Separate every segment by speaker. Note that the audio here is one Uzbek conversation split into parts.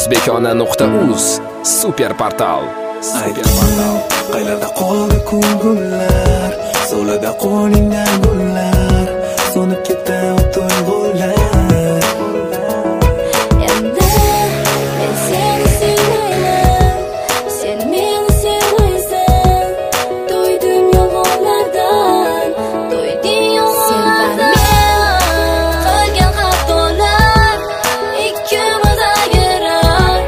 Speaker 1: O'zbekona.uz super portal.
Speaker 2: Qaylarda qoldi ko'ngillar, so'lida qo'lingdan gullar, so'nib ketdi tuyg'ular.
Speaker 3: Endi men seni sevmayman, sen meni sevmaysan. To'ydim yolg'onlardan, to'ydim yolg'onlardan. Qilgan xatolar ikkimiz agirar.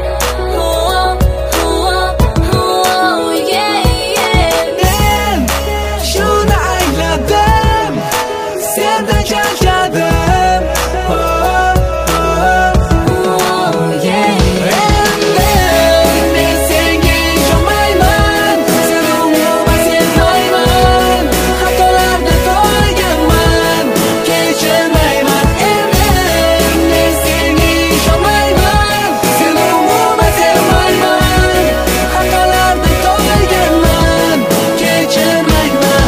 Speaker 2: Men shuni angladim, sendan charchadim. Men senga ishonmayman, seni umuman sevmayman. Xatolarga to'yganman, kechirmayman. Men senga ishonmayman, seni umuman sevmayman. Xatolarga to'yganman, kechirmayman.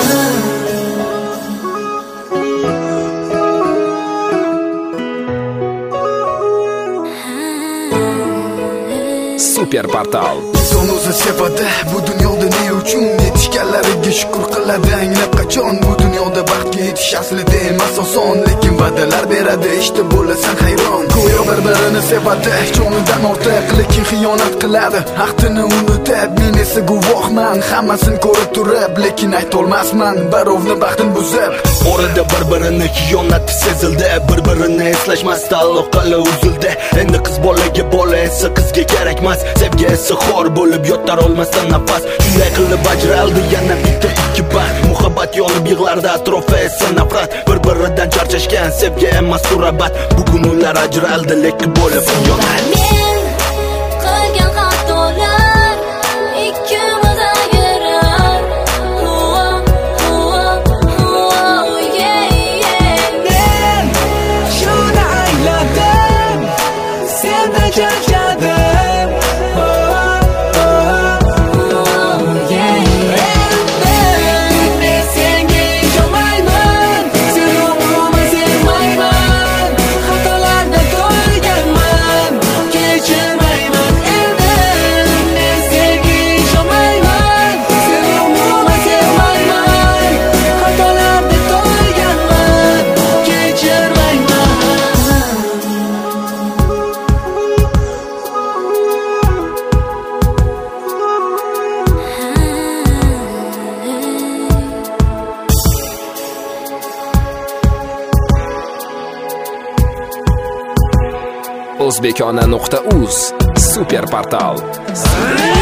Speaker 1: Super portal.
Speaker 4: Inson o'zi sevadi bu dunyoda ne uchun yetishganlariga shukr qiladi. Anglab qachon bu dunyoda baxtga yetish aslida emas oson, lekin va'dalar beradi, ishda bo'lasan hayron. Go'yo bir-birini sevadi, jonidan ortiq, lekin xiyonat qiladi. Ahdini unutib, men esa guvohman, hammasini ko'rib turib, lekin aytolmasman barovni baxtini buzib.
Speaker 5: Orada bir-birini xiyonati sezildi, bir-birini eslashmasdan aloqalar uzildi. Endi qiz bolaga bola esa qizga kerakmas, sevgi esa xor bo'lib yotar olmasdan nafas. Shunday qilib ajraldi yana bitta ikki baxt, muhabbat yonib yig'lardi atrofi esa nafrat. Bir-biridan charchashgan sevgi emas turabat, bugun ular ajraldi lekin bo'lib xiyonat.
Speaker 3: Men qilgan xatolar ikkimiz agirar.
Speaker 2: Men shuni angladim, sendan charchadim. Men senga ishonmayman, seni umuman sevmayman. Xatolarga to'yganman, kechirmayman. Men senga ishonmayman, seni umuman sevmayman. Xatolarga to'yganman, kechirmayman.
Speaker 1: O'zbekona.uz super portal.